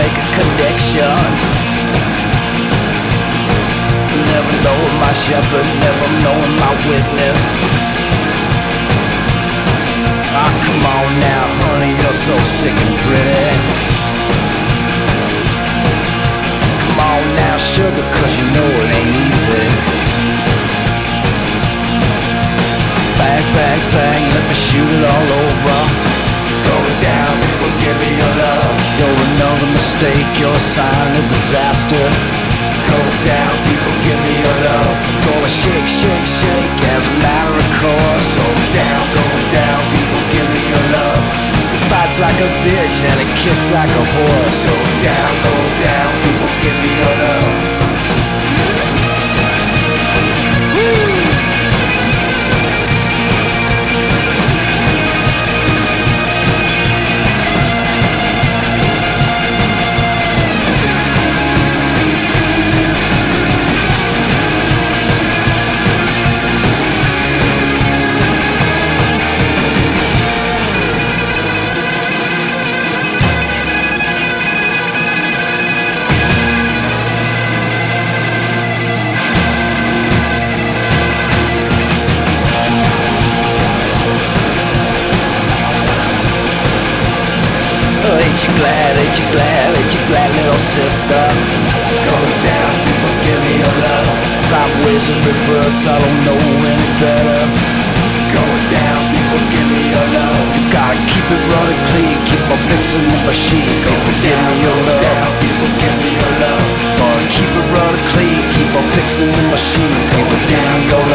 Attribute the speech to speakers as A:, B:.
A: make a connection. Never knowing my shepherd, never knowing my witness. Ah, come on now, honey, you're so sick and pretty. Come on now, sugar, cause you know it ain't easy. Bang, bang, bang, let me shoot it all over. Going down, people, give me your love. You're another mistake, you're a sign of disaster. Going down, people, give me your love. Gonna shake, shake, shake as a matter of course. Going down, people, give me your love. It fights like a bitch and it kicks like a horse. Going down, people, give me your love. Ain't you glad, little sister? Going down, people, give me your love. Sideways and reverse, I don't know any better. Going down, people, give me your love. You gotta keep it running clean, keep on fixing the machine. Going down, your love. People, give me your love. Gotta keep it running clean, keep on fixing the machine. Going down, your love.